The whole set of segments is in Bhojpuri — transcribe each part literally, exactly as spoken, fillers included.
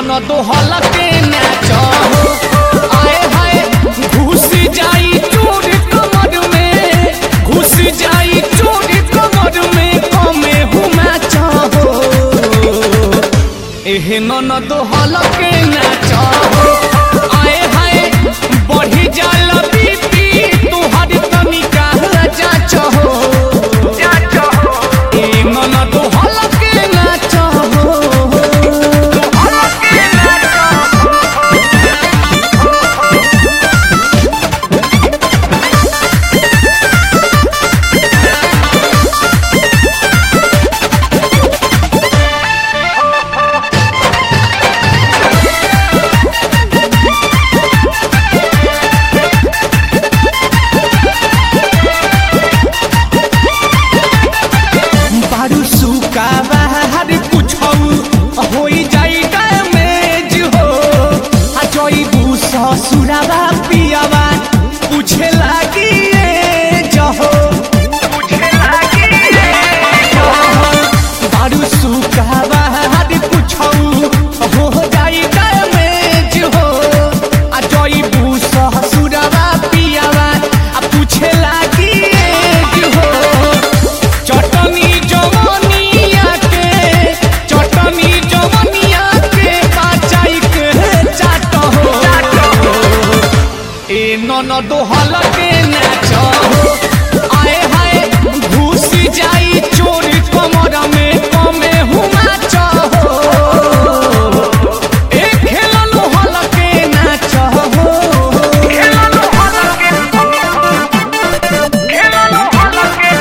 ननद हलके नाचो आए हाय घुस जाई चोर कमर में घुस जाई चोर कमर में कमे हुमा चाहो एह ननद हलके नाचो आए हाय बढ़ी जाला बीपी तुहर तनिका जाचो जाचो ए ननद हलके नाचो हलके नाचो बारू सुका बाहर कुछौ होई जाई डैमेज हो आ जइबू ससुरावा पियावा पूछे लागी ए जहो पूछे लागी ए जहो बारू सुका बाहर कुछौ हो जाई डैमेज हो आ जइबू ससुरावा पियावा आ पूछे लागी ए जहो चटनी जवनिया के चटनी जवनिया के बाचाई के चाट हो ए ननद हलके नाचो आए हाय घुस जाई चोर कमर में कमे हुमा चाहो ए खेलनु हलके नाचो खेलनु हलके खेलनु हलके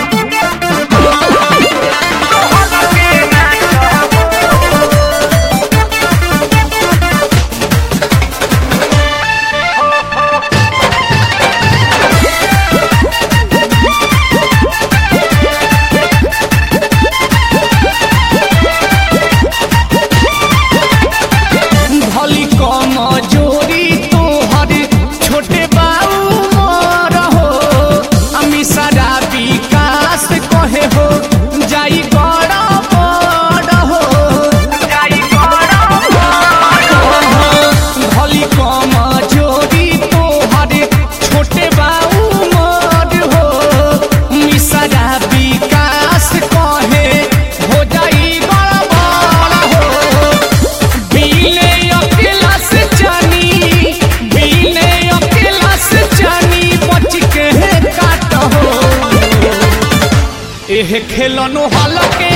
भली कम जोरी तोहर छोटे बाऊ मर हो अमी सारा विकास कहे हो जाई बड़ा बड़ हो जाई बड़ा भली कम जोरी तोहर छोटे बाऊ मर हो अमी सारा विकास कहे हो जाई बड़ा बड़ हो बीले अकेला से जानी बीले अकेला से जानी बच के काट हो एह खेलनो हलके